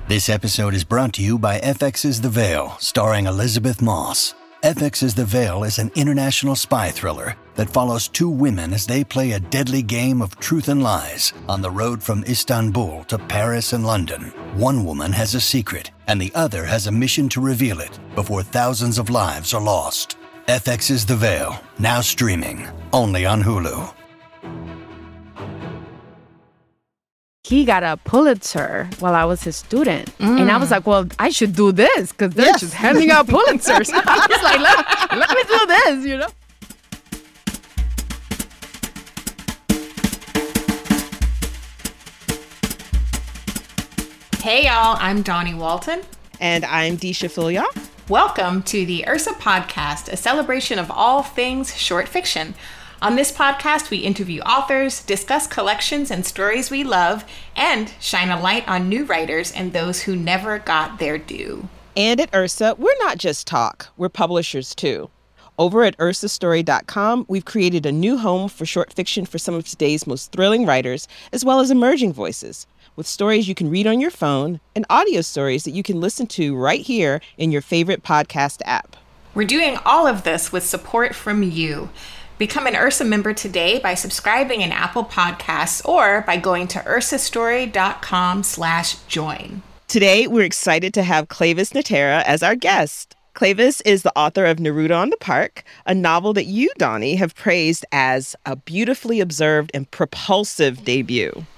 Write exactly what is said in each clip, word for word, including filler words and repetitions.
This episode is brought to you by F X's The Veil, starring Elizabeth Moss. F X's The Veil is an international spy thriller that follows two women as they play a deadly game of truth and lies on the road from Istanbul to Paris and London. One woman has a secret, and the other has a mission to reveal it before thousands of lives are lost. F X's The Veil, now streaming, only on Hulu. He got a Pulitzer while I was his student. Mm. And I was like, well, I should do this because they're yes. just handing out Pulitzers. I was like, let, let me do this, you know? Hey, y'all. I'm Donnie Walton. And I'm Disha Philyaw. Welcome to the Ursa Podcast, a celebration of all things short fiction. On this podcast, we interview authors, discuss collections and stories we love, and shine a light on new writers and those who never got their due. And at Ursa, we're not just talk, we're publishers too. Over at ursa story dot com, we've created a new home for short fiction for some of today's most thrilling writers, as well as emerging voices, with stories you can read on your phone and audio stories that you can listen to right here in your favorite podcast app. We're doing all of this with support from you. Become an Ursa member today by subscribing in Apple Podcasts or by going to ursa story dot com slash join. Today, we're excited to have Clavis Natera as our guest. Clavis is the author of Neruda on the Park, a novel that you, Donnie, have praised as a beautifully observed and propulsive debut.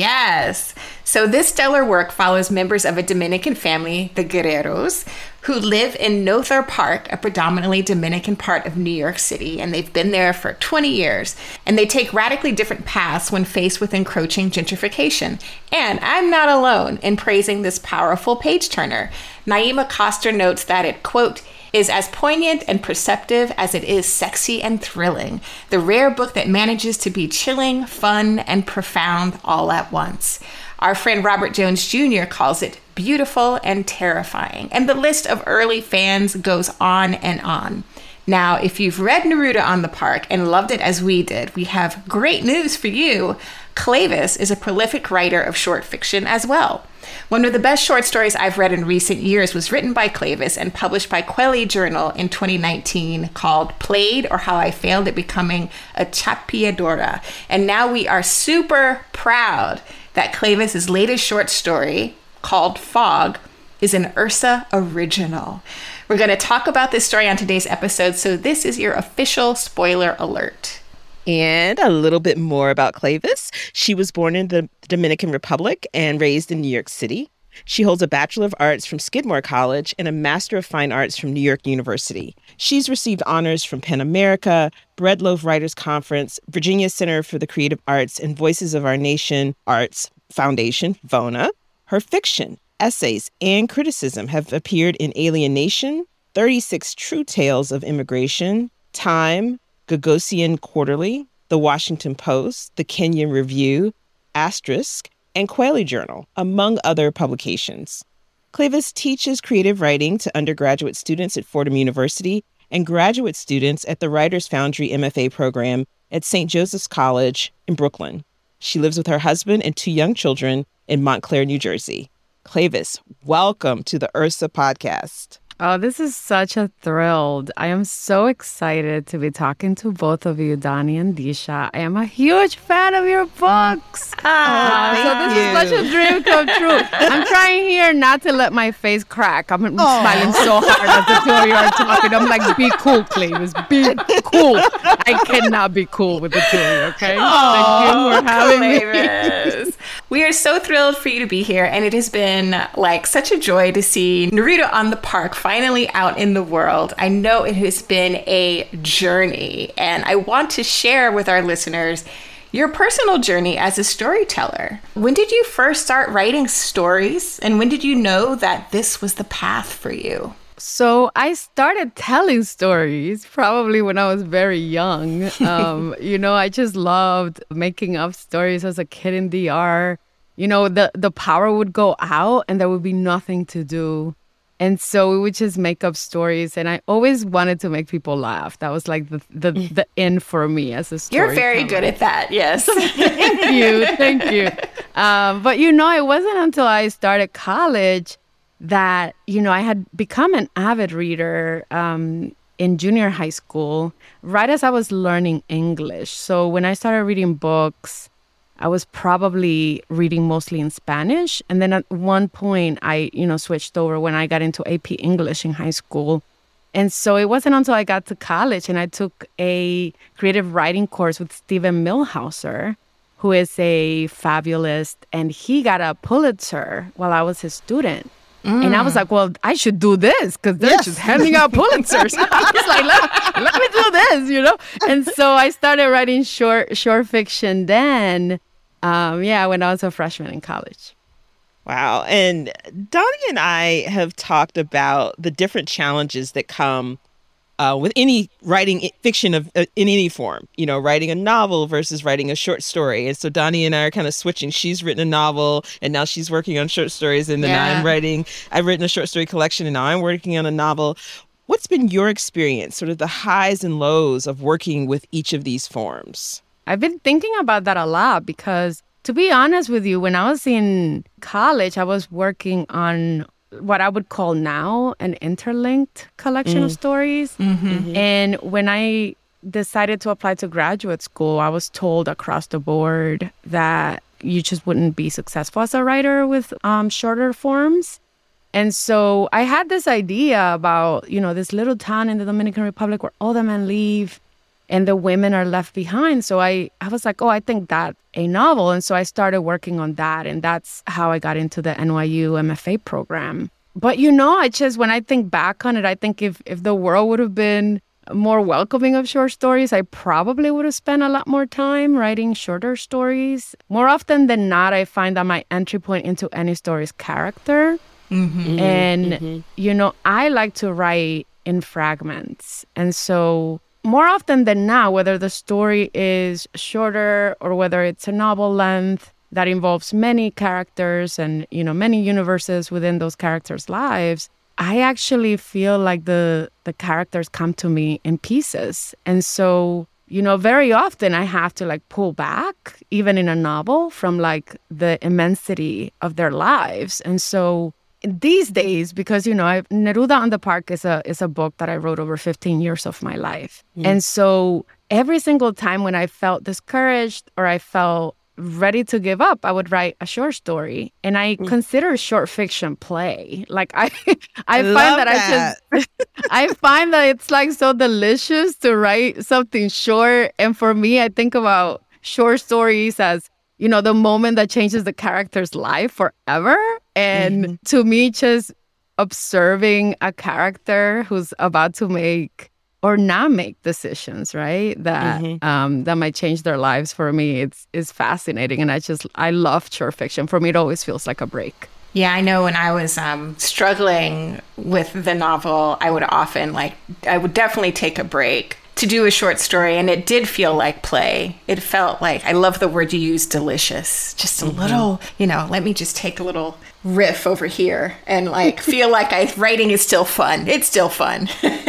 Yes. So this stellar work follows members of a Dominican family, the Guerreros, who live in Nothar Park, a predominantly Dominican part of New York City, and they've been there for twenty years. And they take radically different paths when faced with encroaching gentrification. And I'm not alone in praising this powerful page-turner. Naima Coster notes that it, quote, is as poignant and perceptive as it is sexy and thrilling. The rare book that manages to be chilling, fun, and profound all at once. Our friend Robert Jones Junior calls it beautiful and terrifying. And the list of early fans goes on and on. Now, if you've read Neruda on the Park and loved it as we did, we have great news for you. Clavis is a prolific writer of short fiction as well. One of the best short stories I've read in recent years was written by Clavis and published by Kweli Journal in twenty nineteen called Played, or How I Failed at Becoming a Chapeadora. And now we are super proud that Clavis's latest short story, called Fog, is an Ursa original. We're going to talk about this story on today's episode, so this is your official spoiler alert. And a little bit more about Clavis. She was born in the Dominican Republic and raised in New York City. She holds a Bachelor of Arts from Skidmore College and a Master of Fine Arts from New York University. She's received honors from PEN America, Breadloaf Writers Conference, Virginia Center for the Creative Arts, and Voices of Our Nation Arts Foundation, VONA. Her fiction, essays, and criticism have appeared in Alienation, thirty-six True Tales of Immigration, Time, Gagosian Quarterly, The Washington Post, The Kenyan Review, Asterisk, and Kweli Journal, among other publications. Clavis teaches creative writing to undergraduate students at Fordham University and graduate students at the Writers Foundry M F A program at Saint Joseph's College in Brooklyn. She lives with her husband and two young children in Montclair, New Jersey. Clavis, welcome to the Ursa Podcast. Oh, this is such a thrill. I am so excited to be talking to both of you, Donnie and Disha. I am a huge fan of your books. Ah, oh, so this you. is such a dream come true. I'm trying here not to let my face crack. I'm oh. smiling so hard as the two of you are talking. I'm like, be cool, Clavis. Be cool. I cannot be cool with the two of you, okay? Oh, Thank you for having me. We are so thrilled for you to be here, and it has been like such a joy to see Neruda on the Park finally out in the world. I know it has been a journey, and I want to share with our listeners your personal journey as a storyteller. When did you first start writing stories, and when did you know that this was the path for you? So I started telling stories probably when I was very young. Um, you know, I just loved making up stories as a kid in D R. You know, the, the power would go out and there would be nothing to do. And so we would just make up stories. And I always wanted to make people laugh. That was like the the, the in for me as a storyteller. You're very good at that, yes. Thank you. Thank you. um, but, you know, it wasn't until I started college that, you know, I had become an avid reader um, in junior high school, right as I was learning English. So when I started reading books, I was probably reading mostly in Spanish. And then at one point, I, you know, switched over when I got into A P English in high school. And so it wasn't until I got to college and I took a creative writing course with Stephen Millhauser, who is a fabulist, and he got a Pulitzer while I was his student. Mm. And I was like, well, I should do this because they're yes. just handing out Pulitzers. I was like, let, let me do this, you know? And so I started writing short short fiction then, um, yeah, when I was a freshman in college. Wow. And Donnie and I have talked about the different challenges that come uh, with any writing fiction of uh, in any form, you know, writing a novel versus writing a short story. And so Donnie and I are kind of switching. She's written a novel and now she's working on short stories. And then yeah. I'm writing, I've written a short story collection and now I'm working on a novel. What's been your experience, sort of the highs and lows of working with each of these forms? I've been thinking about that a lot because, to be honest with you, when I was in college, I was working on what I would call now an interlinked collection mm. of stories. Mm-hmm. And when I decided to apply to graduate school, I was told across the board that you just wouldn't be successful as a writer with um, shorter forms. And so I had this idea about, you know, this little town in the Dominican Republic where all the men leave and the women are left behind. So I, I was like, oh, I think that's a novel. And so I started working on that. And that's how I got into the N Y U M F A program. But, you know, I just, when I think back on it, I think if, if the world would have been more welcoming of short stories, I probably would have spent a lot more time writing shorter stories. More often than not, I find that my entry point into any story is character. Mm-hmm. And, mm-hmm. you know, I like to write in fragments. And so more often than not, whether the story is shorter or whether it's a novel length that involves many characters and, you know, many universes within those characters' lives, I actually feel like the the characters come to me in pieces. And so, you know, very often I have to like pull back, even in a novel, from like the immensity of their lives. And so these days, because, you know, I've, Neruda on the Park is a is a book that I wrote over fifteen years of my life. Mm. And so every single time when I felt discouraged or I felt ready to give up, I would write a short story. And I mm. consider short fiction play. Like I I, I find that, that I just I find that it's like so delicious to write something short. And for me, I think about short stories as, you know, the moment that changes the character's life forever. And mm-hmm. to me, just observing a character who's about to make or not make decisions, right, that mm-hmm. um, that might change their lives, for me, it's is fascinating. And I just, I love short fiction. For me, it always feels like a break. Yeah, I know when I was um, struggling with the novel, I would often, like, I would definitely take a break to do a short story, and it did feel like play. It felt like, I love the word you use, delicious. Just a mm-hmm. little, you know, let me just take a little riff over here and like feel like I writing is still fun. It's still fun.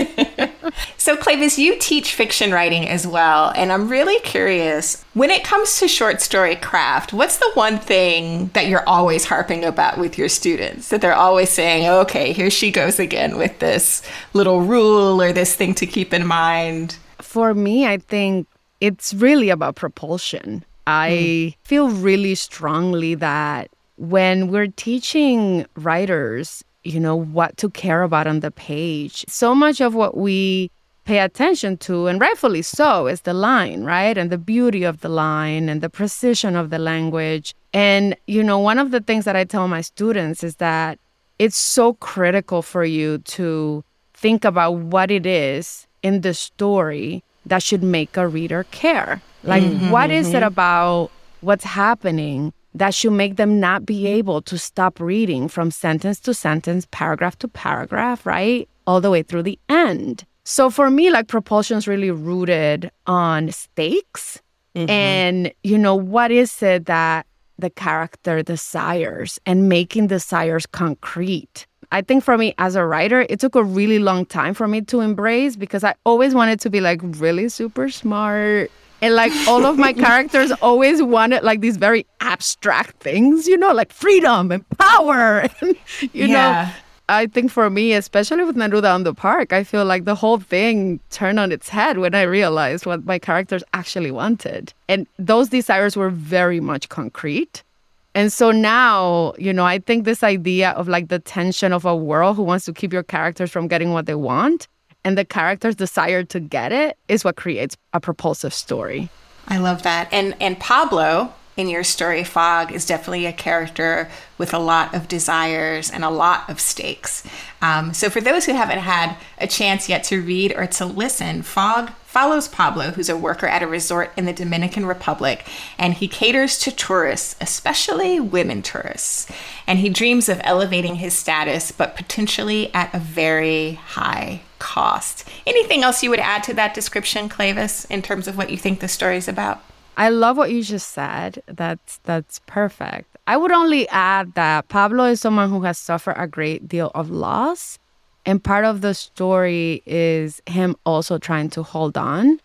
So Clavis, you teach fiction writing as well, and I'm really curious, when it comes to short story craft, what's the one thing that you're always harping about with your students, that they're always saying, okay, here she goes again with this little rule or this thing to keep in mind? For me, I think it's really about propulsion. I mm. feel really strongly that when we're teaching writers, you know, what to care about on the page, so much of what we pay attention to, and rightfully so, is the line, right? And the beauty of the line and the precision of the language. And, you know, one of the things that I tell my students is that it's so critical for you to think about what it is in the story that should make a reader care. Like, mm-hmm, what mm-hmm. is it about what's happening that should make them not be able to stop reading from sentence to sentence, paragraph to paragraph, right? All the way through the end. So for me, like, propulsion is really rooted on stakes. Mm-hmm. And, you know, what is it that the character desires and making desires concrete? I think for me as a writer, it took a really long time for me to embrace, because I always wanted to be like really super smart And like all of my characters always wanted like these very abstract things, you know, like freedom and power. And, you Yeah. know, I think for me, especially with Neruda on the Park, I feel like the whole thing turned on its head when I realized what my characters actually wanted. And those desires were very much concrete. And so now, you know, I think this idea of like the tension of a world who wants to keep your characters from getting what they want and the character's desire to get it is what creates a propulsive story. I love that. And and Pablo, in your story, Fog, is definitely a character with a lot of desires and a lot of stakes. Um, so for those who haven't had a chance yet to read or to listen, Fog follows Pablo, who's a worker at a resort in the Dominican Republic, and he caters to tourists, especially women tourists. And he dreams of elevating his status, but potentially at a very high cost. Anything else you would add to that description, Clavis, in terms of what you think the story is about? I love what you just said. That's that's perfect. I would only add that Pablo is someone who has suffered a great deal of loss. And part of the story is him also trying to hold on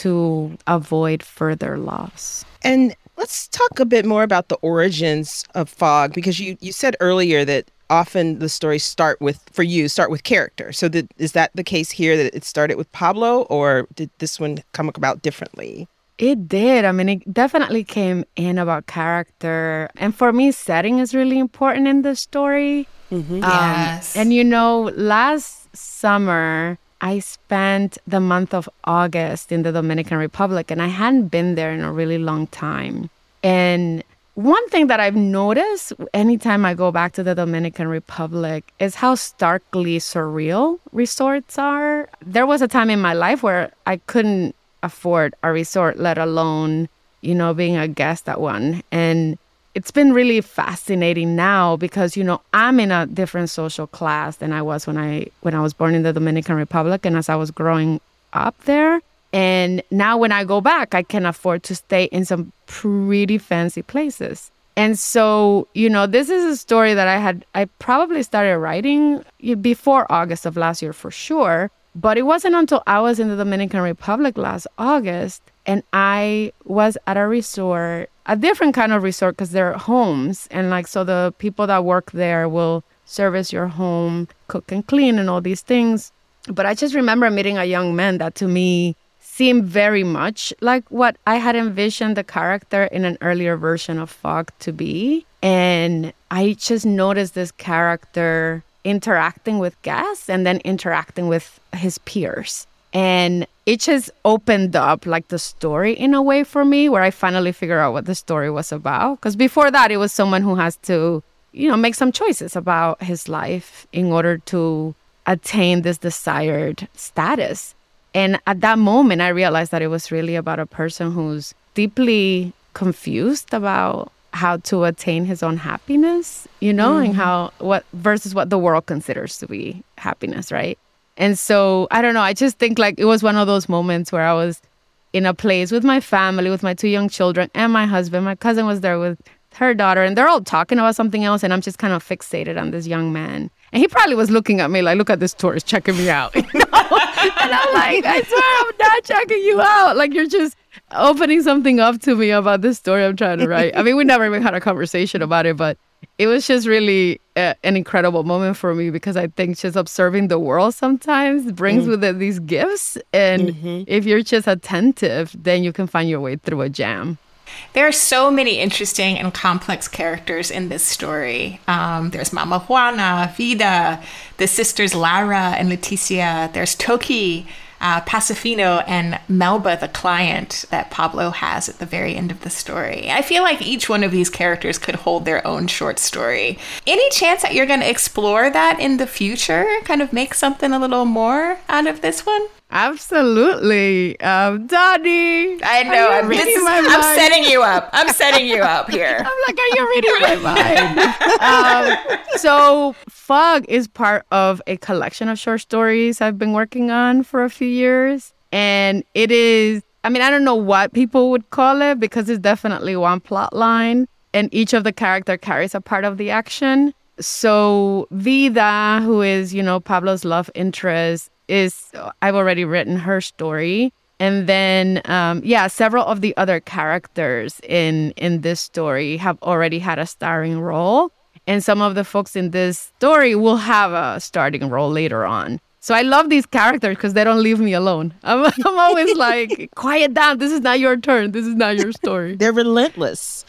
to avoid further loss. And let's talk a bit more about the origins of Fog, because you, you said earlier that often the stories start with, for you, start with character. So did, is that the case here, that it started with Pablo, or did this one come about differently? It did. I mean, it definitely came in about character. And for me, setting is really important in the story. Mm-hmm. Um, Yes. And, you know, last summer, I spent the month of August in the Dominican Republic, and I hadn't been there in a really long time. And one thing that I've noticed anytime I go back to the Dominican Republic is how starkly surreal resorts are. There was a time in my life where I couldn't afford a resort, let alone, you know, being a guest at one. And it's been really fascinating now because, you know, I'm in a different social class than I was when I when I was born in the Dominican Republic and as I was growing up there. And now when I go back, I can afford to stay in some pretty fancy places. And so, you know, this is a story that I had, I probably started writing before August of last year for sure. But it wasn't until I was in the Dominican Republic last August and I was at a resort, a different kind of resort because they're homes. And like, so the people that work there will service your home, cook and clean and all these things. But I just remember meeting a young man that to me seemed very much like what I had envisioned the character in an earlier version of Fog to be. And I just noticed this character interacting with guests and then interacting with his peers. And it just opened up like the story in a way for me where I finally figured out what the story was about. Because before that, it was someone who has to, you know, make some choices about his life in order to attain this desired status. And at that moment, I realized that it was really about a person who's deeply confused about how to attain his own happiness, you know, mm-hmm. and how what versus what the world considers to be happiness, right? And so, I don't know, I just think like it was one of those moments where I was in a place with my family, with my two young children and my husband. My cousin was there with her daughter and they're all talking about something else. And I'm just kind of fixated on this young man. And he probably was looking at me like, look at this tourist checking me out. You know? And I'm like, I swear I'm not checking you out. Like, you're just opening something up to me about this story I'm trying to write. I mean, we never even had a conversation about it, but it was just really uh, an incredible moment for me because I think just observing the world sometimes brings mm. with it these gifts. And mm-hmm. if you're just attentive, then you can find your way through a jam. There are so many interesting and complex characters in this story. Um, there's Mama Juana, Vida, the sisters Lara and Leticia. There's Toki, uh, Pacifino, and Melba, the client that Pablo has at the very end of the story. I feel like each one of these characters could hold their own short story. Any chance that you're going to explore that in the future? Kind of make something a little more out of this one? Absolutely. Um, Donnie. I know. I'm, this is, my I'm setting you up. I'm setting you up here. I'm like, are you reading my mind? um, so Fog is part of a collection of short stories I've been working on for a few years. And it is, I mean, I don't know what people would call it because it's definitely one plot line. And each of the character carries a part of the action. So Vida, who is, you know, Pablo's love interest, is I've already written her story. And then, um, yeah, several of the other characters in in this story have already had a starring role. And some of the folks in this story will have a starting role later on. So I love these characters because they don't leave me alone. I'm, I'm always like, quiet down. This is not your turn. This is not your story. They're relentless.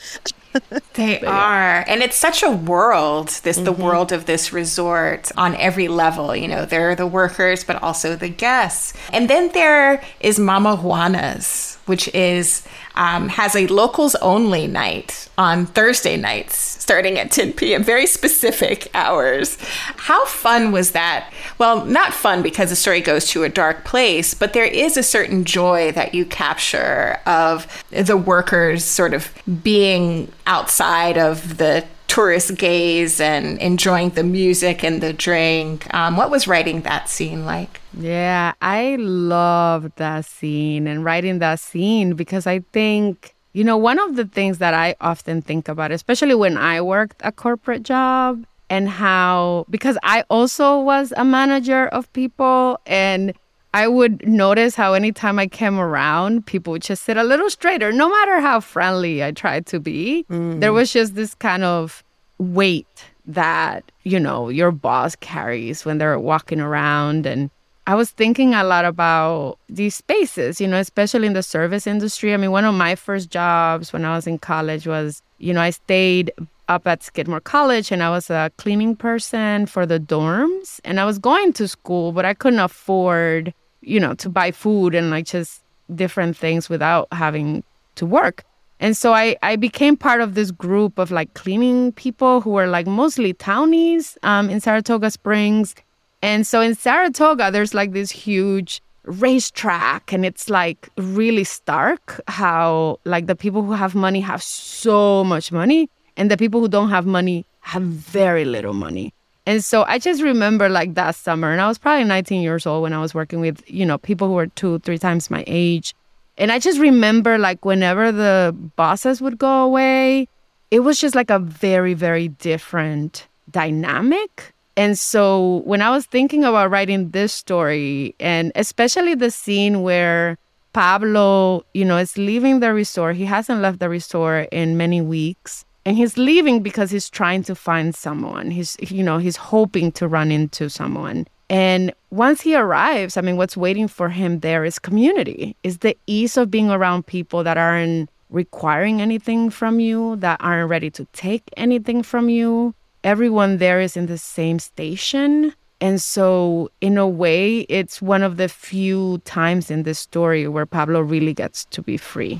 They are. And it's such a world, this, mm-hmm. the world of this resort on every level. You know, there are the workers, but also the guests. And then there is Mama Juana's, which is, um, has a locals only night on Thursday nights, starting at ten p.m., very specific hours. How fun was that? Well, not fun because the story goes to a dark place, but there is a certain joy that you capture of the workers sort of being outside of the tourist gaze and enjoying the music and the drink. Um, what was writing that scene like? Yeah, I loved that scene and writing that scene because I think, you know, one of the things that I often think about, especially when I worked a corporate job, and how, because I also was a manager of people, and I would notice how anytime I came around, people would just sit a little straighter, no matter how friendly I tried to be. Mm. There was just this kind of weight that, you know, your boss carries when they're walking around. And I was thinking a lot about these spaces, you know, especially in the service industry. I mean, one of my first jobs when I was in college was, you know, I stayed up at Skidmore College and I was a cleaning person for the dorms. And I was going to school, but I couldn't afford, you know, to buy food and like just different things without having to work. And so I, I became part of this group of like cleaning people who were like mostly townies um, in Saratoga Springs. And so in Saratoga, there's like this huge racetrack, and it's like really stark how like the people who have money have so much money, and the people who don't have money have very little money. And so I just remember like that summer, and I was probably nineteen years old when I was working with, you know, people who were two, three times my age. And I just remember like whenever the bosses would go away, it was just like a very, very different dynamic. And so when I was thinking about writing this story, and especially the scene where Pablo, you know, is leaving the resort, he hasn't left the resort in many weeks. And he's leaving because he's trying to find someone. He's, you know, he's hoping to run into someone. And once he arrives, I mean, what's waiting for him there is community, is the ease of being around people that aren't requiring anything from you, that aren't ready to take anything from you. Everyone there is in the same station. And so in a way, it's one of the few times in this story where Pablo really gets to be free.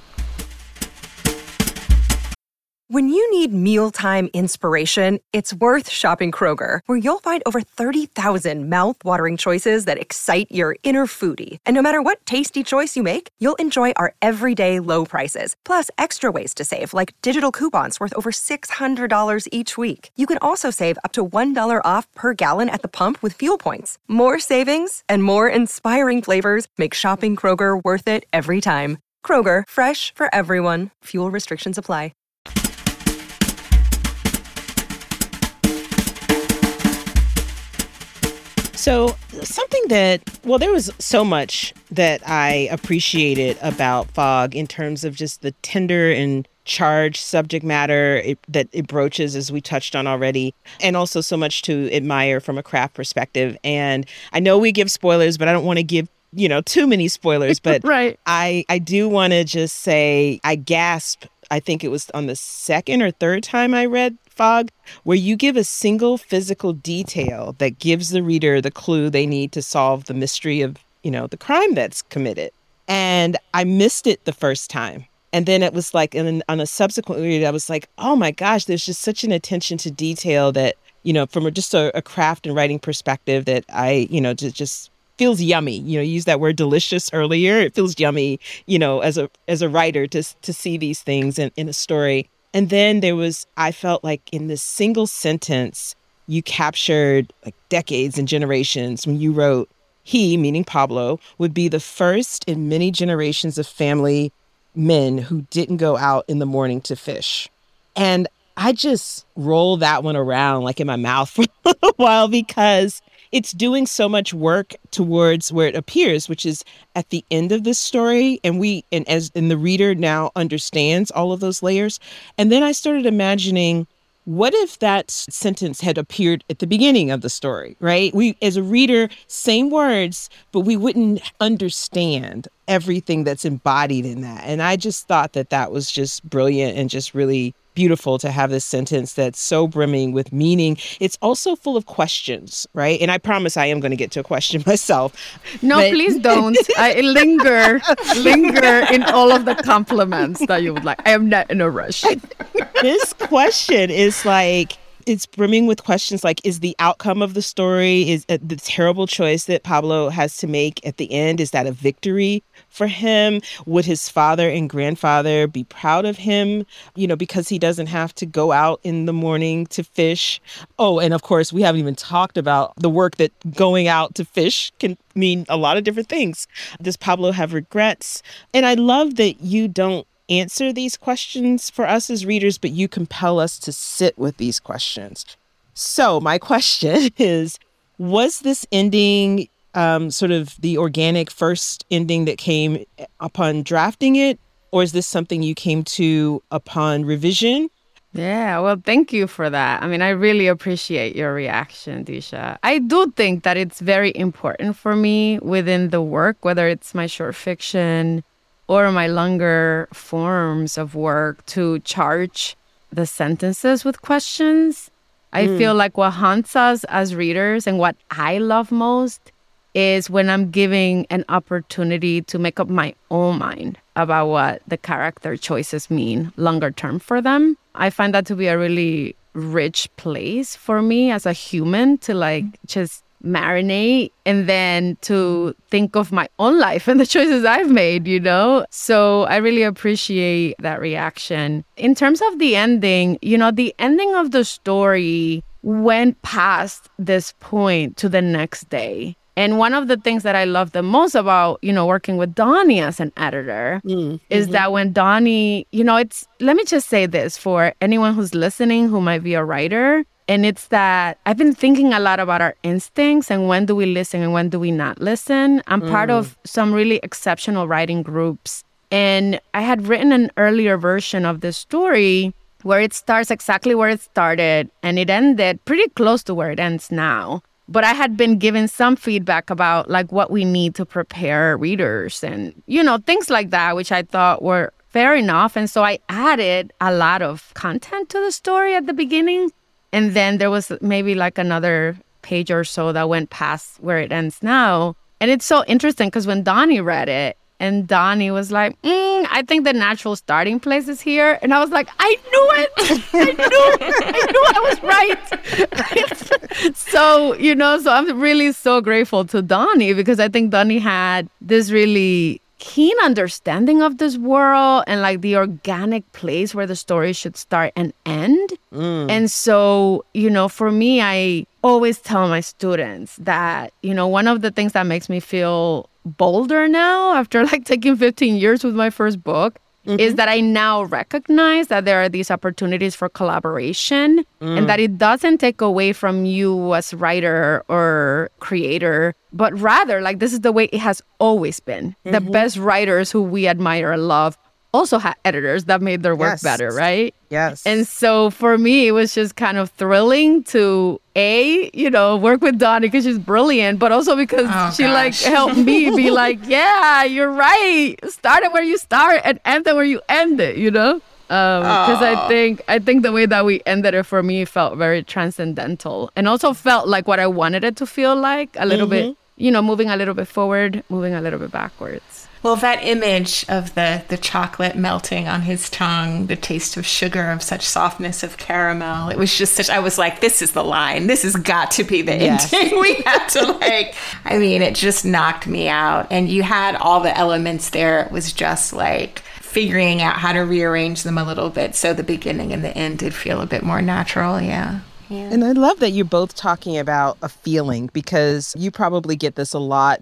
When you need mealtime inspiration, it's worth shopping Kroger, where you'll find over thirty thousand mouth-watering choices that excite your inner foodie. And no matter what tasty choice you make, you'll enjoy our everyday low prices, plus extra ways to save, like digital coupons worth over six hundred dollars each week. You can also save up to one dollar off per gallon at the pump with fuel points. More savings and more inspiring flavors make shopping Kroger worth it every time. Kroger, fresh for everyone. Fuel restrictions apply. So something that, well, there was so much that I appreciated about Fog in terms of just the tender and charged subject matter it, that it broaches, as we touched on already, and also so much to admire from a craft perspective. And I know we give spoilers, but I don't want to give, you know, too many spoilers. But right. I, I do want to just say I gasped. I think it was on the second or third time I read Fog, where you give a single physical detail that gives the reader the clue they need to solve the mystery of, you know, the crime that's committed. And I missed it the first time. And then it was like, and on a subsequent read, I was like, oh my gosh, there's just such an attention to detail that, you know, from a, just a, a craft and writing perspective that I, you know, just, just feels yummy. You know, you used that word delicious earlier. It feels yummy, you know, as a as a writer to to see these things in, in a story. And then there was, I felt like in this single sentence, you captured like decades and generations when you wrote, he, meaning Pablo, would be the first in many generations of family men who didn't go out in the morning to fish. And I just rolled that one around like in my mouth for a little while, because it's doing so much work towards where it appears, which is at the end of this story. And we, and as and the reader now understands all of those layers. And then I started imagining, what if that sentence had appeared at the beginning of the story, right? We, as a reader, same words, but we wouldn't understand everything that's embodied in that. And I just thought that that was just brilliant and just really beautiful to have this sentence that's so brimming with meaning. It's also full of questions, right? And I promise I am going to get to a question myself. No, but... please don't. I linger, linger in all of the compliments that you would like. I am not in a rush. This question is like, it's brimming with questions like, is the outcome of the story, is uh, the terrible choice that Pablo has to make at the end, is that a victory for him? Would his father and grandfather be proud of him, you know, because he doesn't have to go out in the morning to fish? Oh, and of course, we haven't even talked about the work that going out to fish can mean a lot of different things. Does Pablo have regrets? And I love that you don't answer these questions for us as readers, but you compel us to sit with these questions. So my question is, was this ending um, sort of the organic first ending that came upon drafting it? Or is this something you came to upon revision? Yeah, well, thank you for that. I mean, I really appreciate your reaction, Disha. I do think that it's very important for me within the work, whether it's my short fiction or my longer forms of work, to charge the sentences with questions. I mm. feel like what haunts us as readers and what I love most is when I'm giving an opportunity to make up my own mind about what the character choices mean longer term for them. I find that to be a really rich place for me as a human to like just marinate and then to think of my own life and the choices I've made, you know? So I really appreciate that reaction. In terms of the ending, you know, the ending of the story went past this point to the next day. And one of the things that I love the most about, you know, working with Donnie as an editor mm, is mm-hmm. that when Donnie, you know, it's, let me just say this for anyone who's listening who might be a writer. And it's that I've been thinking a lot about our instincts and when do we listen and when do we not listen. I'm mm. part of some really exceptional writing groups. And I had written an earlier version of the story where it starts exactly where it started and it ended pretty close to where it ends now. But I had been given some feedback about like what we need to prepare readers and, you know, things like that, which I thought were fair enough. And so I added a lot of content to the story at the beginning. And then there was maybe like another page or so that went past where it ends now. And it's so interesting because when Donnie read it, and Donnie was like, mm, I think the natural starting place is here. And I was like, I knew it. I knew I knew I was right. So, you know, so I'm really so grateful to Donnie because I think Donnie had this really keen understanding of this world and like the organic place where the story should start and end. Mm. And so, you know, for me, I always tell my students that, you know, one of the things that makes me feel bolder now after like taking fifteen years with my first book mm-hmm. is that I now recognize that there are these opportunities for collaboration mm. and that it doesn't take away from you as writer or creator, but rather like this is the way it has always been. Mm-hmm. The best writers who we admire and love also had editors that made their work yes. better, right? Yes. And so for me, it was just kind of thrilling to A, you know, work with Donnie because she's brilliant, but also because oh, she gosh. like helped me be like, yeah, you're right. Start it where you start and end it where you end it, you know? Because um, I think I think the way that we ended it for me felt very transcendental and also felt like what I wanted it to feel like, a little mm-hmm. bit, you know, moving a little bit forward, moving a little bit backwards. Well, that image of the, the chocolate melting on his tongue, the taste of sugar, of such softness of caramel, it was just such, I was like, this is the line. This has got to be the yes. ending. We had to like, I mean, it just knocked me out. And you had all the elements there. It was just like figuring out how to rearrange them a little bit. So the beginning and the end did feel a bit more natural. Yeah. Yeah. And I love that you're both talking about a feeling because you probably get this a lot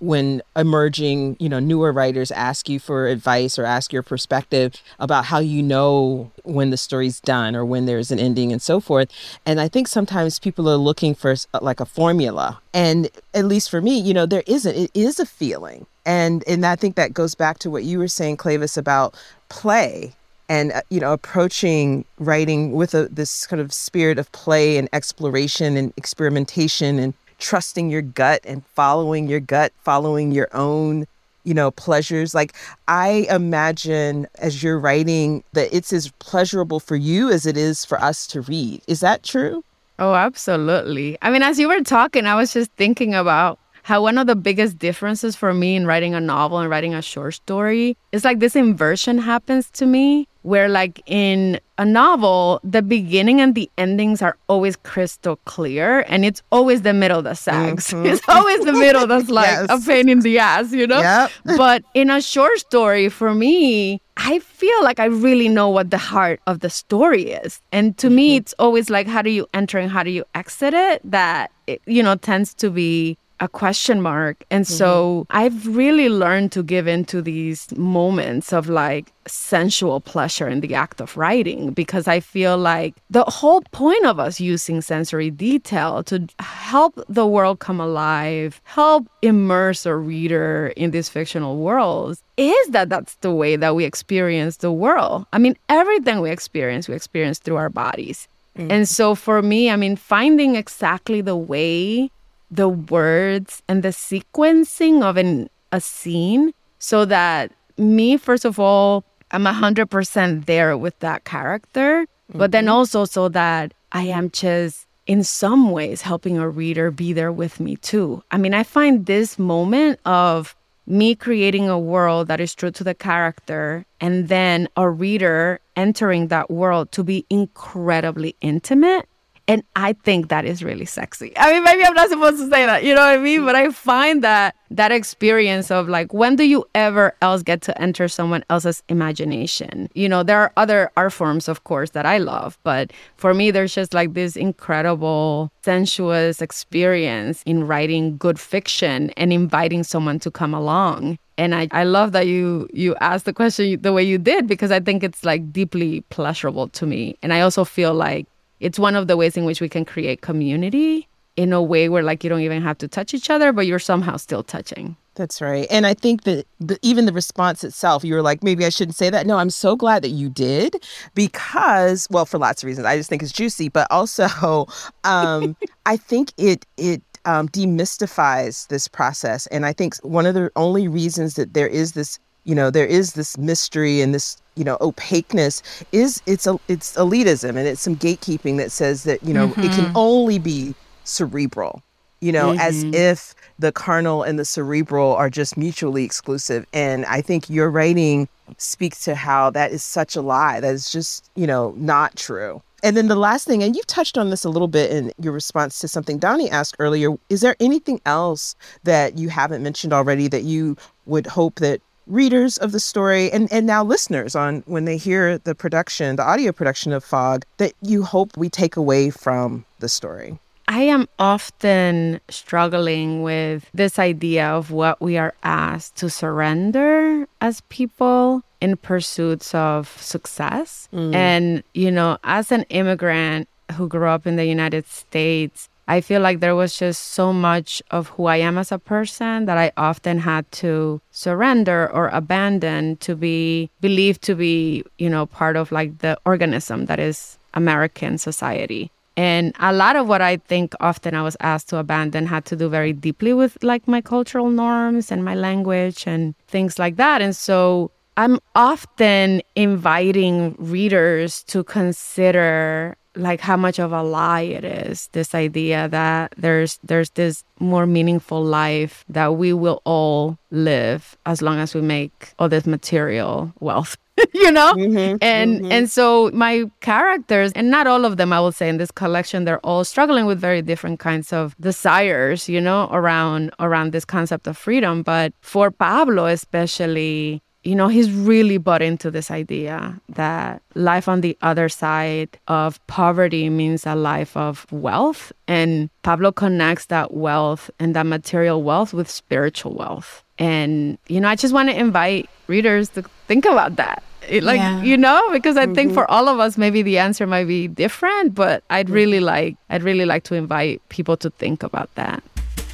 when emerging, you know, newer writers ask you for advice or ask your perspective about how you know when the story's done or when there's an ending and so forth. And I think sometimes people are looking for like a formula. And at least for me, you know, there isn't. It is a feeling. And and I think that goes back to what you were saying, Clavis, about play and, uh, you know, approaching writing with a, this kind of spirit of play and exploration and experimentation and trusting your gut and following your gut, following your own, you know, pleasures. Like, I imagine as you're writing that it's as pleasurable for you as it is for us to read. Is that true? Oh, absolutely. I mean, as you were talking, I was just thinking about how one of the biggest differences for me in writing a novel and writing a short story is like this inversion happens to me where like in a novel, the beginning and the endings are always crystal clear and it's always the middle that sags. Mm-hmm. It's always the middle that's like yes. a pain in the ass, you know? Yep. But in a short story, for me, I feel like I really know what the heart of the story is. And to mm-hmm. me, it's always like, how do you enter and how do you exit it? That, it, you know, tends to be a question mark. And mm-hmm. so I've really learned to give into these moments of like sensual pleasure in the act of writing, because I feel like the whole point of us using sensory detail to help the world come alive, help immerse a reader in these fictional worlds, is that that's the way that we experience the world. I mean, everything we experience, we experience through our bodies. Mm-hmm. And so for me, I mean, finding exactly the way the words and the sequencing of an, a scene so that me, first of all, I'm one hundred percent there with that character, mm-hmm. but then also so that I am just in some ways helping a reader be there with me too. I mean, I find this moment of me creating a world that is true to the character and then a reader entering that world to be incredibly intimate. And I think that is really sexy. I mean, maybe I'm not supposed to say that, you know what I mean? But I find that that experience of like, when do you ever else get to enter someone else's imagination? You know, there are other art forms, of course, that I love. But for me, there's just like this incredible, sensuous experience in writing good fiction and inviting someone to come along. And I, I love that you you asked the question the way you did, because I think it's like deeply pleasurable to me. And I also feel like it's one of the ways in which we can create community in a way where like you don't even have to touch each other, but you're somehow still touching. That's right. And I think that the, even the response itself, you were like, maybe I shouldn't say that. No, I'm so glad that you did, because, well, for lots of reasons, I just think it's juicy, but also um, I think it it um, demystifies this process. And I think one of the only reasons that there is this, you know, there is this mystery and this, you know, opaqueness is it's a it's elitism, and it's some gatekeeping that says that, you know, mm-hmm. it can only be cerebral, you know, mm-hmm. as if the carnal and the cerebral are just mutually exclusive. And I think your writing speaks to how that is such a lie. That is just, you know, not true. And then the last thing, and you touched on this a little bit in your response to something Donnie asked earlier, is there anything else that you haven't mentioned already that you would hope that readers of the story and, and now listeners on when they hear the production, the audio production of Fog, that you hope we take away from the story? I am often struggling with this idea of what we are asked to surrender as people in pursuits of success. Mm. And, you know, as an immigrant who grew up in the United States, I feel like there was just so much of who I am as a person that I often had to surrender or abandon to be believed to be, you know, part of like the organism that is American society. And a lot of what I think often I was asked to abandon had to do very deeply with like my cultural norms and my language and things like that. And so I'm often inviting readers to consider like how much of a lie it is, this idea that there's there's this more meaningful life that we will all live as long as we make all this material wealth. You know? Mm-hmm, and mm-hmm. and so my characters, and not all of them, I will say, in this collection, they're all struggling with very different kinds of desires, you know, around around this concept of freedom. But for Pablo especially, you know, he's really bought into this idea that life on the other side of poverty means a life of wealth. And Pablo connects that wealth and that material wealth with spiritual wealth. And, you know, I just want to invite readers to think about that. It, like, yeah. you know, because I mm-hmm. think for all of us, maybe the answer might be different, but I'd really like, I'd really like to invite people to think about that.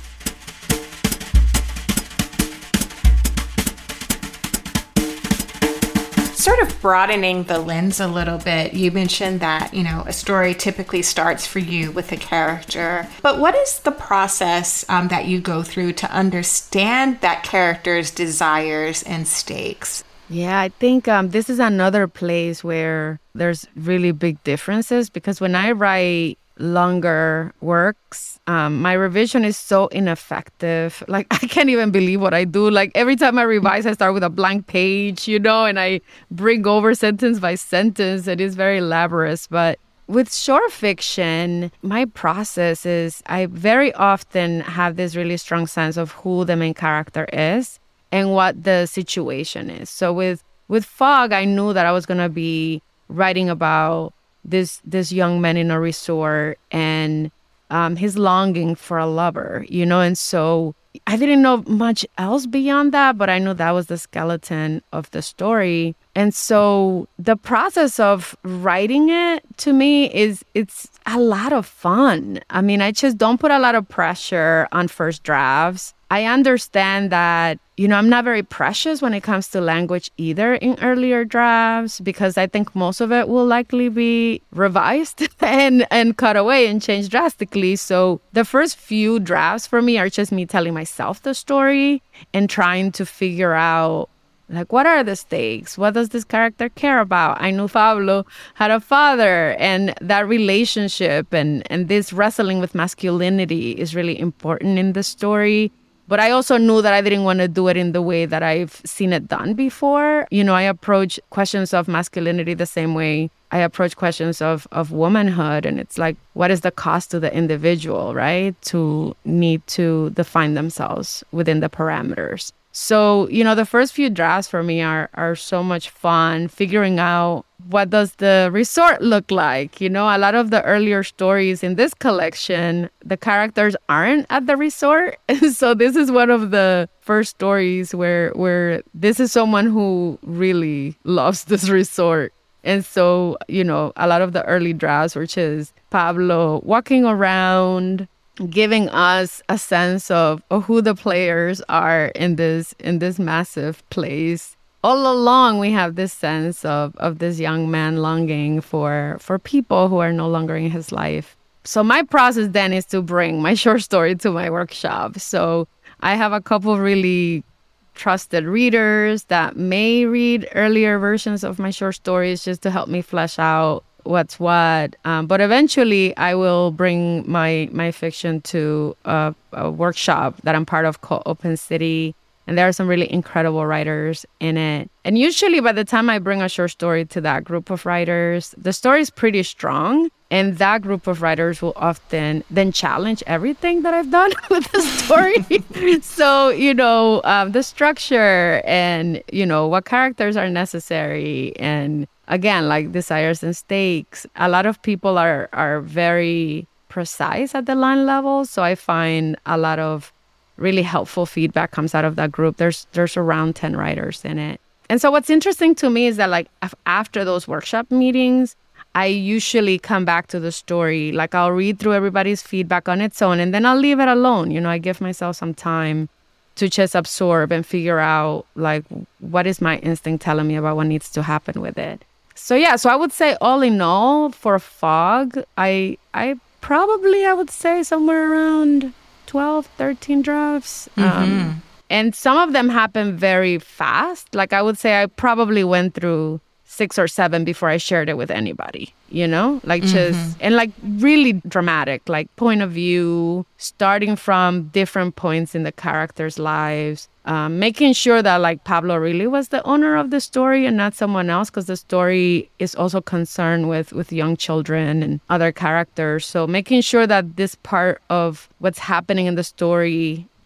Sort of broadening the lens a little bit, you mentioned that, you know, a story typically starts for you with a character. But what is the process um, that you go through to understand that character's desires and stakes? Yeah, I think um, this is another place where there's really big differences, because when I write longer works, um, my revision is so ineffective. Like, I can't even believe what I do. Like, every time I revise, I start with a blank page, you know, and I bring over sentence by sentence. It is very laborious. But with short fiction, my process is I very often have this really strong sense of who the main character is and what the situation is. So with, with Fog, I knew that I was going to be writing about this this young man in a resort and um, his longing for a lover, you know? And so I didn't know much else beyond that, but I knew that was the skeleton of the story. And so the process of writing it, to me, is it's a lot of fun. I mean, I just don't put a lot of pressure on first drafts. I understand that, you know, I'm not very precious when it comes to language either in earlier drafts, because I think most of it will likely be revised and, and cut away and changed drastically. So the first few drafts for me are just me telling myself the story and trying to figure out, like, what are the stakes? What does this character care about? I knew Pablo had a father, and that relationship and, and this wrestling with masculinity is really important in the story. But I also knew that I didn't want to do it in the way that I've seen it done before. You know, I approach questions of masculinity the same way I approach questions of, of womanhood. And it's like, what is the cost to the individual, right? To need to define themselves within the parameters. So, you know, the first few drafts for me are are so much fun, figuring out what does the resort look like. You know, a lot of the earlier stories in this collection, the characters aren't at the resort. So this is one of the first stories where where this is someone who really loves this resort. And so, you know, a lot of the early drafts were just Pablo walking around, giving us a sense of, of who the players are in this in this massive place. All along, we have this sense of, of this young man longing for, for people who are no longer in his life. So my process then is to bring my short story to my workshop. So I have a couple really trusted readers that may read earlier versions of my short stories just to help me flesh out what's what. Um, but eventually, I will bring my my fiction to a, a workshop that I'm part of called Open City. And there are some really incredible writers in it. And usually by the time I bring a short story to that group of writers, the story is pretty strong. And that group of writers will often then challenge everything that I've done with the story. So, you know, um, the structure and, you know, what characters are necessary. And again, like desires and stakes. A lot of people are, are very precise at the line level. So I find a lot of really helpful feedback comes out of that group. There's there's around ten writers in it. And so what's interesting to me is that, like, after those workshop meetings, I usually come back to the story. Like, I'll read through everybody's feedback on its own, and then I'll leave it alone. You know, I give myself some time to just absorb and figure out, like, what is my instinct telling me about what needs to happen with it. So, yeah, so I would say all in all, for Fog, I I probably, I would say somewhere around twelve, thirteen drafts. Mm-hmm. Um, and some of them happen very fast. Like, I would say I probably went through six or seven before I shared it with anybody, you know, like just, mm-hmm. and like really dramatic, like point of view, starting from different points in the characters' lives, um, making sure that like Pablo really was the owner of the story and not someone else, because the story is also concerned with, with young children and other characters. So making sure that this part of what's happening in the story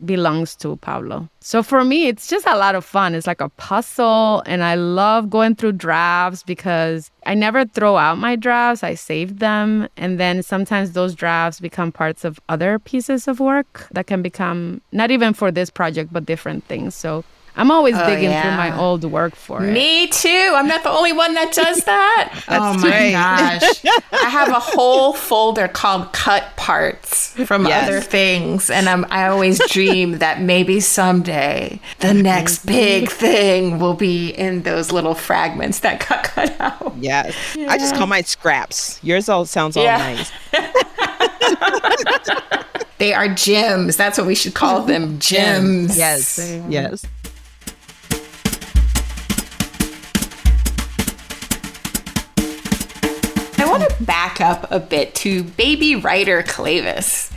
belongs to Pablo. So for me, it's just a lot of fun. It's like a puzzle, and I love going through drafts because I never throw out my drafts. I save them, and then sometimes those drafts become parts of other pieces of work that can become, not even for this project, but different things. So I'm always oh, digging yeah. through my old work for it. Me too. I'm not the only one that does that. oh my great. gosh. I have a whole folder called cut parts from Yes. other things. And I'm, I always dream that maybe someday the next big thing will be in those little fragments that got cut out. Yes. I just call mine scraps. Yours all sounds all Yeah. nice. They are gems. That's what we should call them. Gems. Yes. Yes. I want to back up a bit to baby writer Clavis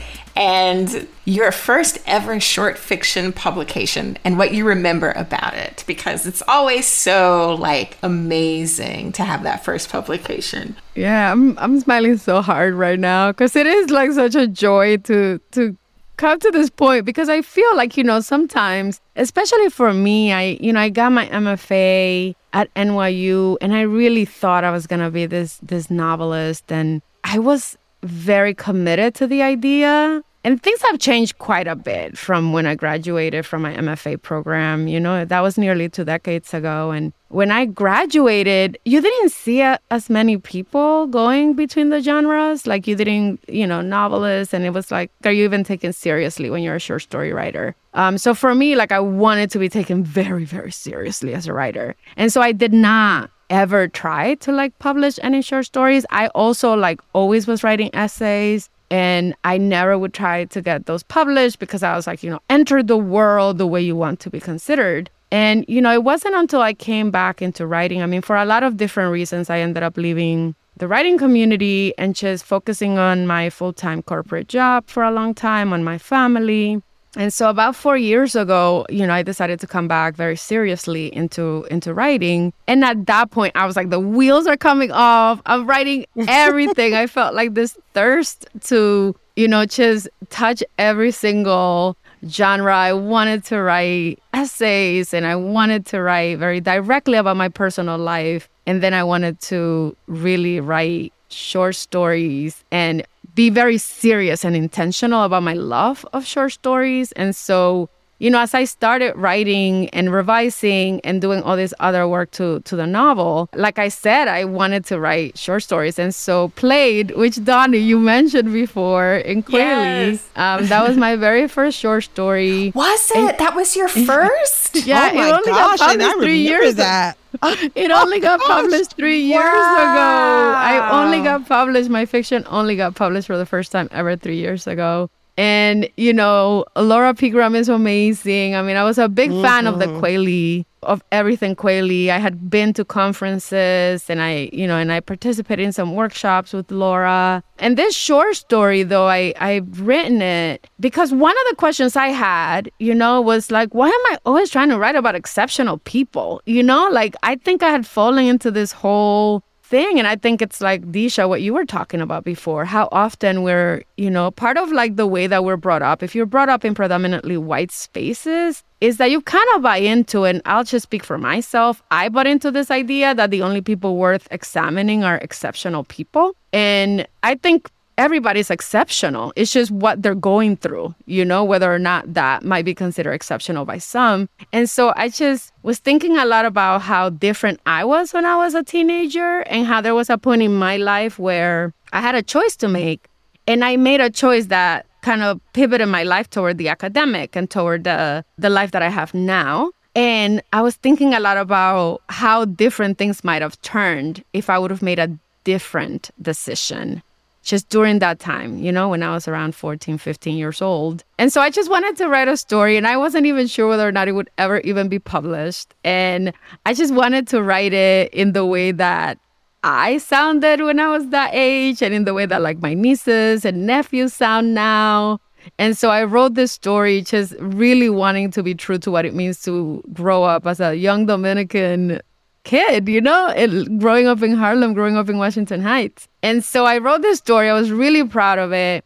and your first ever short fiction publication and what you remember about it, because it's always so like amazing to have that first publication. Yeah, I'm I'm smiling so hard right now because it is like such a joy to to come to this point, because I feel like, you know, sometimes, especially for me, I, you know, I got my M F A at N Y U and I really thought I was going to be this, this novelist, and I was very committed to the idea. And things have changed quite a bit from when I graduated from my M F A program. You know, that was nearly two decades ago. And when I graduated, you didn't see a, as many people going between the genres. Like you didn't, you know, novelists. And it was like, are you even taken seriously when you're a short story writer? Um, so for me, like I wanted to be taken very, very seriously as a writer. And so I did not ever try to like publish any short stories. I also like always was writing essays. And I never would try to get those published because I was like, you know, enter the world the way you want to be considered. And, you know, it wasn't until I came back into writing. I mean, for a lot of different reasons, I ended up leaving the writing community and just focusing on my full-time corporate job for a long time, on my family. And so about four years ago, you know, I decided to come back very seriously into into writing. And at that point, I was like, the wheels are coming off. I'm writing everything. I felt like this thirst to, you know, just touch every single genre. I wanted to write essays and I wanted to write very directly about my personal life. And then I wanted to really write short stories and be very serious and intentional about my love of short stories. And so, you know, as I started writing and revising and doing all this other work to, to the novel, like I said, I wanted to write short stories. And so Played, which Donnie, you mentioned before in Quayle, Yes. um, that was my very first short story. Was it? And, that was your first? Yeah, oh my it only gosh, got and I published three remember years that. It only got gosh. published three years Wow. ago. I only got published, my fiction only got published for the first time ever three years ago. And, you know, Laura Pigram is amazing. I mean, I was a big mm-hmm. fan of the Quayle, of everything Quayle. I had been to conferences and I, you know, and I participated in some workshops with Laura. And this short story, though, I, I've written it because one of the questions I had, you know, was like, why am I always trying to write about exceptional people? You know, like, I think I had fallen into this whole thing. And I think it's like, Disha, what you were talking about before, how often we're, you know, part of like the way that we're brought up, if you're brought up in predominantly white spaces, is that you kind of buy into it. And I'll just speak for myself. I bought into this idea that the only people worth examining are exceptional people. And I think everybody's exceptional. It's just what they're going through, you know, whether or not that might be considered exceptional by some. And so I just was thinking a lot about how different I was when I was a teenager and how there was a point in my life where I had a choice to make. And I made a choice that kind of pivoted my life toward the academic and toward the, the life that I have now. And I was thinking a lot about how different things might have turned if I would have made a different decision just during that time, you know, when I was around fourteen, fifteen years old. And so I just wanted to write a story and I wasn't even sure whether or not it would ever even be published. And I just wanted to write it in the way that I sounded when I was that age and in the way that like my nieces and nephews sound now. And so I wrote this story just really wanting to be true to what it means to grow up as a young Dominican kid, you know, it, growing up in Harlem, growing up in Washington Heights. And so I wrote this story. I was really proud of it.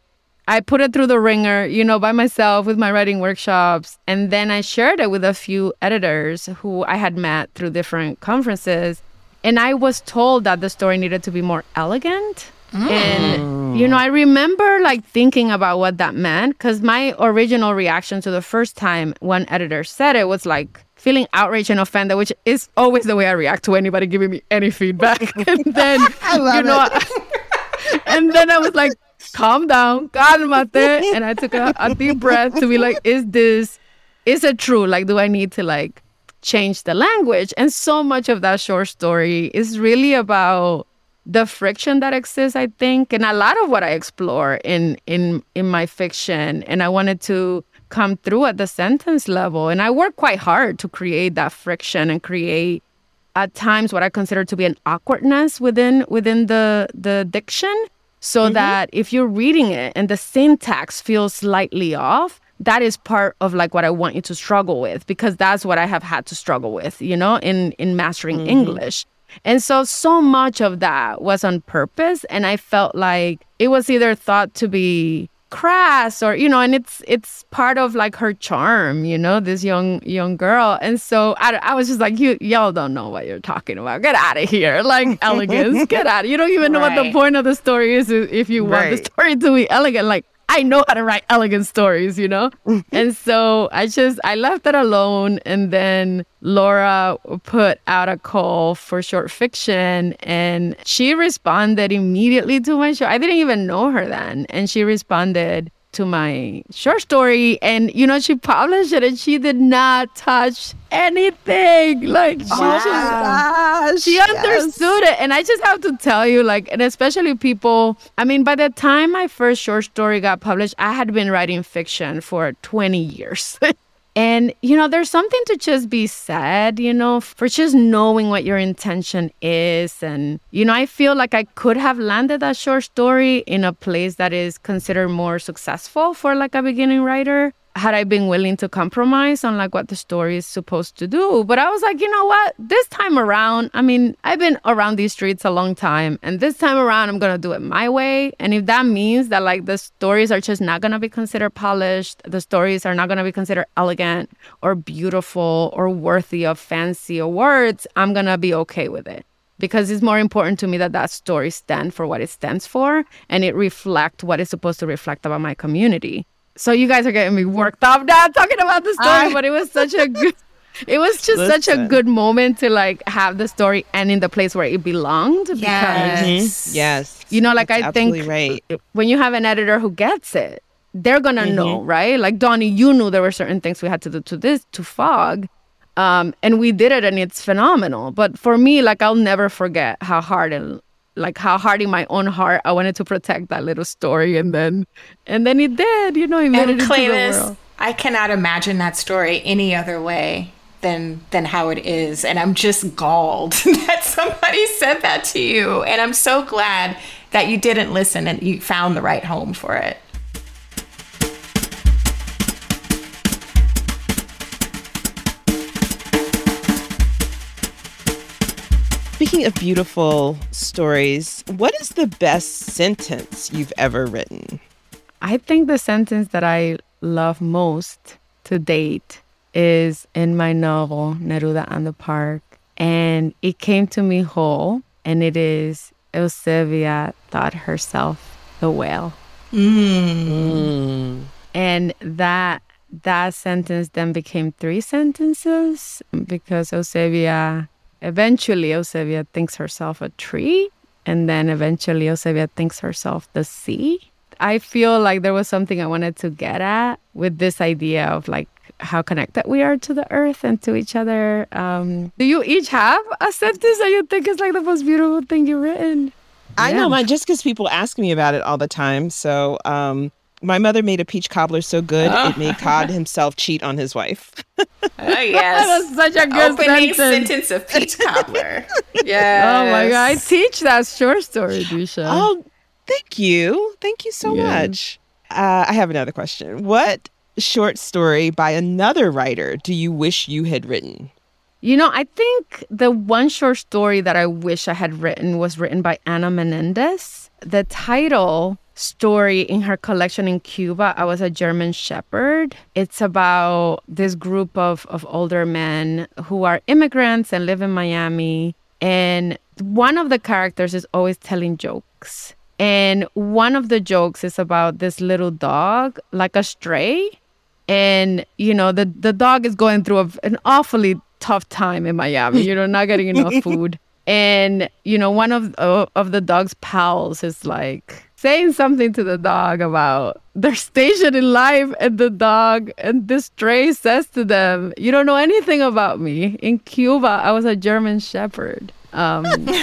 I put it through the ringer, you know, by myself with my writing workshops. And then I shared it with a few editors who I had met through different conferences. And I was told that the story needed to be more elegant. Mm. And, you know, I remember like thinking about what that meant, because my original reaction to the first time one editor said it was like feeling outraged and offended, which is always the way I react to anybody giving me any feedback. And then, I love you know, it. and then I was like, calm down, cálmate. And I took a, a deep breath to be like, is this, is it true? Like, do I need to like change the language? And so much of that short story is really about the friction that exists, I think, and a lot of what I explore in in in my fiction. And I wanted to come through at the sentence level. And I work quite hard to create that friction and create at times what I consider to be an awkwardness within within the the diction, so mm-hmm. that if you're reading it and the syntax feels slightly off, that is part of like what I want you to struggle with, because that's what I have had to struggle with, you know, in in mastering mm-hmm. English. And so, so much of that was on purpose. And I felt like it was either thought to be crass or, you know, and it's it's part of like her charm, you know, this young young girl. And so I, I was just like, you, y'all don't know what you're talking about. Get out of here. Like elegance, get out. You don't even know right. what the point of the story is if you want right. the story to be elegant. Like, I know how to write elegant stories, you know? And so I just, I left it alone. And then Laura put out a call for short fiction, and she responded immediately to my show. I didn't even know her then. And she responded to my short story, and, you know, she published it, and she did not touch anything. Like, she, wow. just, she understood yes. it. And I just have to tell you, like, and especially people, I mean, by the time my first short story got published, I had been writing fiction for twenty years. And, you know, there's something to just be said, you know, for just knowing what your intention is. And, you know, I feel like I could have landed that short story in a place that is considered more successful for like a beginning writer, had I been willing to compromise on like what the story is supposed to do. But I was like, you know what, this time around, I mean, I've been around these streets a long time, and this time around, I'm going to do it my way. And if that means that like the stories are just not going to be considered polished, the stories are not going to be considered elegant or beautiful or worthy of fancy awards, I'm going to be okay with it. Because it's more important to me that that story stand for what it stands for, and it reflect what it's supposed to reflect about my community. So you guys are getting me worked up now talking about the story, I... but it was such a good, it was just Listen. such a good moment to like have the story end in the place where it belonged. Because, yes. Mm-hmm. Yes. You know, like That's I think right. when you have an editor who gets it, they're going to mm-hmm. know, right? Like Donnie, you knew there were certain things we had to do to this, to Fog. Um, and we did it, and it's phenomenal. But for me, like, I'll never forget how hard and like how hard in my own heart I wanted to protect that little story, and then and then it did, you know, it made and it Clavis, into the world. I cannot imagine that story any other way than than how it is, and I'm just galled that somebody said that to you, and I'm so glad that you didn't listen and you found the right home for it. Speaking of beautiful stories, what is the best sentence you've ever written? I think the sentence that I love most to date is in my novel, Neruda and the Park. And it came to me whole, and it is, Eusebia thought herself the whale. Mm. And that that sentence then became three sentences, because Eusebia... Eventually, Eusebia thinks herself a tree, and then eventually Eusebia thinks herself the sea. I feel like there was something I wanted to get at with this idea of like how connected we are to the earth and to each other. Um, do you each have a sentence that you think is like the most beautiful thing you've written? I yeah. know mine just because people ask me about it all the time. So um, my mother made a peach cobbler so good, oh. it made God himself cheat on his wife. Oh, yes. That's such a good Opening sentence. sentence of Peach Cobbler. Yes. Oh, my God. I teach that short story, Dusha. Oh, thank you. Thank you so yeah. much. Uh, I have another question. What short story by another writer do you wish you had written? You know, I think the one short story that I wish I had written was written by Ana Menendez. The title story in her collection in Cuba, I Was a German Shepherd. It's about this group of, of older men who are immigrants and live in Miami. And one of the characters is always telling jokes. And one of the jokes is about this little dog, like a stray. And, you know, the, the dog is going through a, an awfully tough time in Miami, you know, not getting enough food. And, you know, one of, uh, of the dog's pals is like saying something to the dog about their station in life. And the dog and this stray says to them, you don't know anything about me. In Cuba, I was a German Shepherd. Um,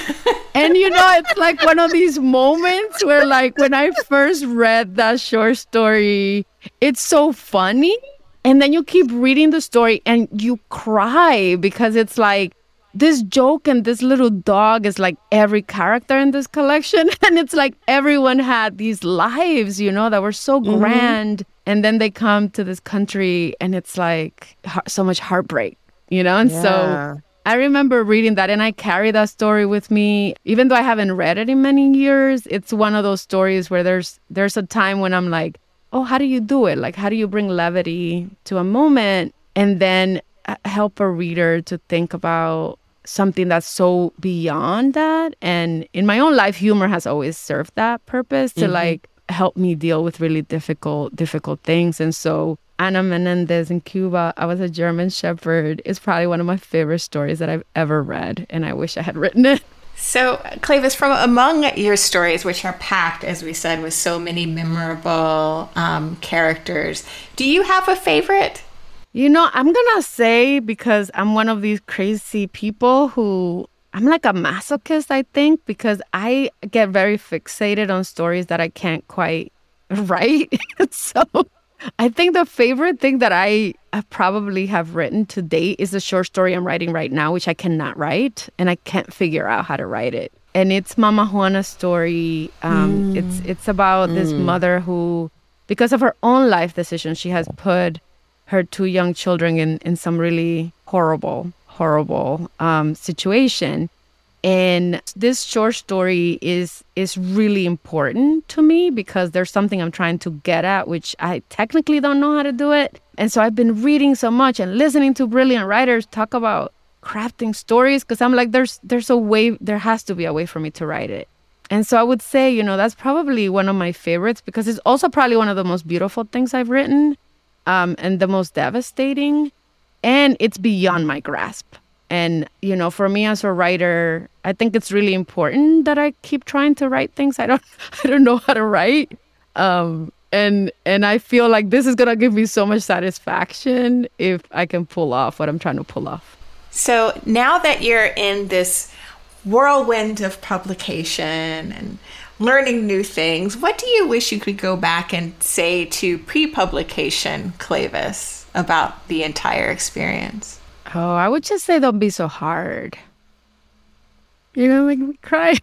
and, you know, it's like one of these moments where, like, when I first read that short story, it's so funny. And then you keep reading the story and you cry because it's like this joke and this little dog is like every character in this collection. And it's like everyone had these lives, you know, that were so mm-hmm. grand. And then they come to this country and it's like so much heartbreak, you know? And yeah. so I remember reading that and I carry that story with me. Even though I haven't read it in many years, it's one of those stories where there's there's a time when I'm like, oh, how do you do it? Like, how do you bring levity to a moment and then help a reader to think about something that's so beyond that? And in my own life, humor has always served that purpose to mm-hmm. like help me deal with really difficult, difficult things. And so Ana Menendez in Cuba, I Was a German Shepherd, is probably one of my favorite stories that I've ever read. And I wish I had written it. So, Clavis, from among your stories, which are packed, as we said, with so many memorable um, characters, do you have a favorite? You know, I'm going to say, because I'm one of these crazy people who, I'm like a masochist, I think, because I get very fixated on stories that I can't quite write. So I think the favorite thing that I, I probably have written to date is a short story I'm writing right now, which I cannot write, and I can't figure out how to write it. And it's Mama Juana's story. Um, mm. It's it's about mm. this mother who, because of her own life decisions, she has put her two young children in, in some really horrible, horrible um, situation. And this short story is is really important to me because there's something I'm trying to get at, which I technically don't know how to do it. And so I've been reading so much and listening to brilliant writers talk about crafting stories because I'm like, there's there's a way, there has to be a way for me to write it. And so I would say, you know, that's probably one of my favorites because it's also probably one of the most beautiful things I've written um, and the most devastating. And it's beyond my grasp. And, you know, for me as a writer, I think it's really important that I keep trying to write things I don't I don't know how to write. Um, and and I feel like this is going to give me so much satisfaction if I can pull off what I'm trying to pull off. So now that you're in this whirlwind of publication and learning new things, what do you wish you could go back and say to pre-publication Clavis about the entire experience? Oh, I would just say don't be so hard. You know, make me cry.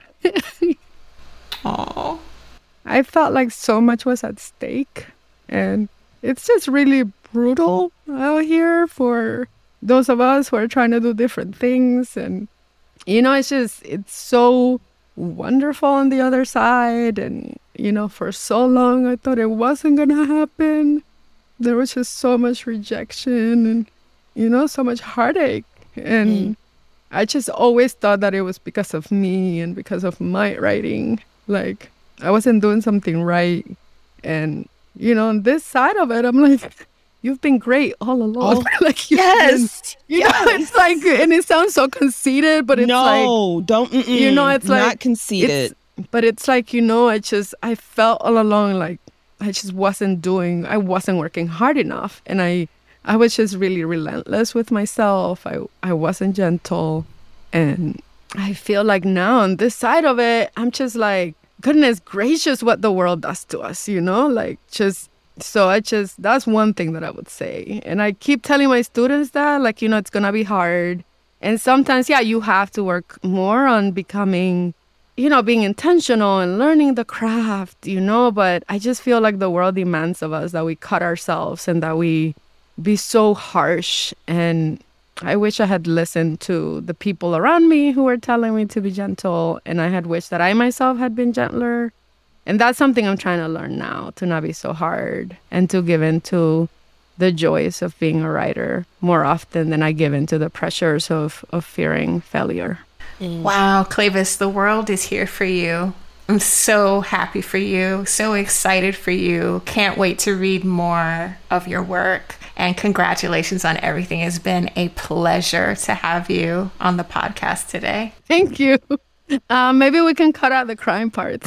Aww. I felt like so much was at stake. And it's just really brutal out here for those of us who are trying to do different things. And, you know, it's just, it's so wonderful on the other side. And, you know, for so long, I thought it wasn't going to happen. There was just so much rejection and, you know, so much heartache. And mm. I just always thought that it was because of me and because of my writing. Like, I wasn't doing something right. And, you know, on this side of it, I'm like, you've been great all along. Oh, like, yes. Been, you yes. know, it's like, and it sounds so conceited, but it's no, like. No, don't, mm-mm, you know, it's like. Not conceited. But it's like, you know, I just, I felt all along like I just wasn't doing, I wasn't working hard enough. And I, I was just really relentless with myself. I, I wasn't gentle. And I feel like now on this side of it, I'm just like, goodness gracious, what the world does to us, you know? Like, just, so I just, that's one thing that I would say. And I keep telling my students that, like, you know, it's going to be hard. And sometimes, yeah, you have to work more on becoming, you know, being intentional and learning the craft, you know? But I just feel like the world demands of us that we cut ourselves and that we be so harsh. And I wish I had listened to the people around me who were telling me to be gentle, and I had wished that I myself had been gentler. And that's something I'm trying to learn now, to not be so hard and to give into the joys of being a writer more often than I give into the pressures of, of fearing failure. Mm. Wow, Clavis, the world is here for you. I'm so happy for you, so excited for you. Can't wait to read more of your work. And congratulations on everything. It's been a pleasure to have you on the podcast today. Thank you. Um, maybe we can cut out the crying parts.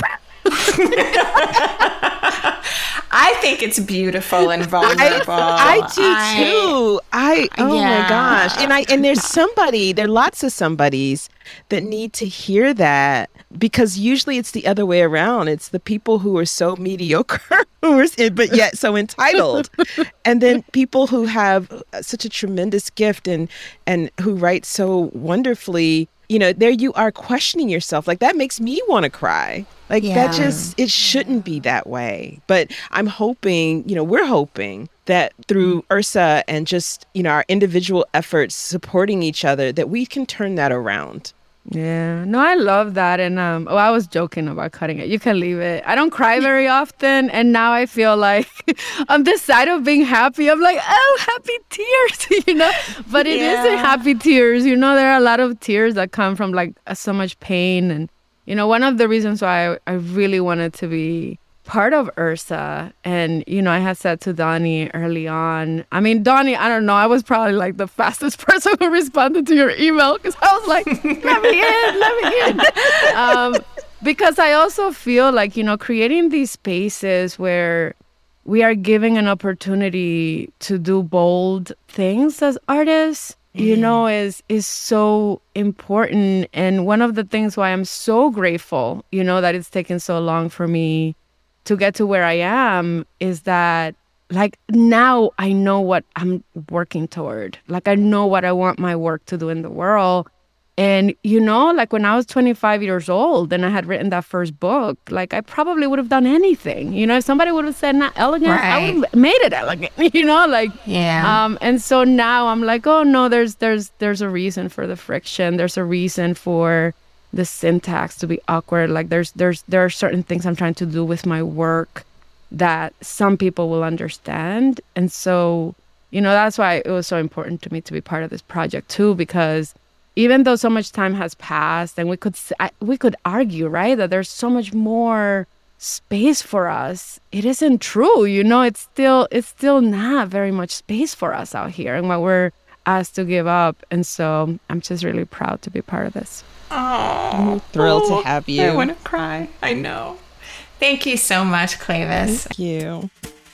I think it's beautiful and vulnerable. I, I do I, too. I oh yeah. my gosh. And I and there's somebody, there are lots of somebodies that need to hear that, because usually it's the other way around. It's the people who are so mediocre who are, but yet so entitled. And then people who have such a tremendous gift and and who write so wonderfully. You know, there you are questioning yourself. Like, that makes me want to cry. Like, yeah. that just, it shouldn't be that way. But I'm hoping, you know, we're hoping that through Ursa and just, you know, our individual efforts supporting each other, that we can turn that around. Yeah, no, I love that. And um, oh, I was joking about cutting it. You can leave it. I don't cry very often. And now I feel like on this side of being happy, I'm like, oh, happy tears, you know, but it yeah. isn't happy tears. You know, there are a lot of tears that come from like so much pain. And, you know, one of the reasons why I, I really wanted to be part of Ursa, and you know, I had said to Donnie early on, I mean, Donnie, I don't know, I was probably like the fastest person who responded to your email, because I was like, let me in, let me in. Um, because I also feel like, you know, creating these spaces where we are giving an opportunity to do bold things as artists, you know, is is so important. And one of the things why I'm so grateful, you know, that it's taken so long for me to get to where I am is that, like, now I know what I'm working toward. Like, I know what I want my work to do in the world. And, you know, like when I was twenty-five years old and I had written that first book, like, I probably would have done anything. You know, if somebody would have said not elegant, right. I would have made it elegant, you know, like, yeah. Um, and so now I'm like, oh, no, there's there's there's a reason for the friction. There's a reason for the syntax to be awkward. Like there's there's there are certain things I'm trying to do with my work that some people will understand. And so, you know, that's why it was so important to me to be part of this project too, because even though so much time has passed and we could we could argue, right, that there's so much more space for us, it isn't true. You know, it's still it's still not very much space for us out here and what we're asked to give up. And so I'm just really proud to be part of this. Oh, I'm thrilled to have you. I want to cry. I know. Thank you so much, Clavis. Thank you.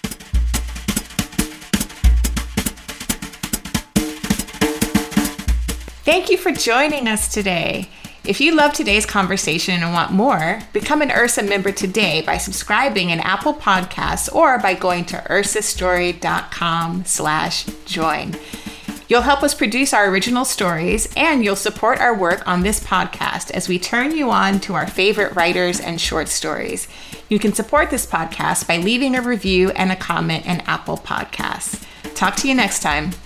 Thank you for joining us today. If you love today's conversation and want more, become an Ursa member today by subscribing in Apple Podcasts or by going to ursastory.com slash join. You'll help us produce our original stories, and you'll support our work on this podcast as we turn you on to our favorite writers and short stories. You can support this podcast by leaving a review and a comment in Apple Podcasts. Talk to you next time.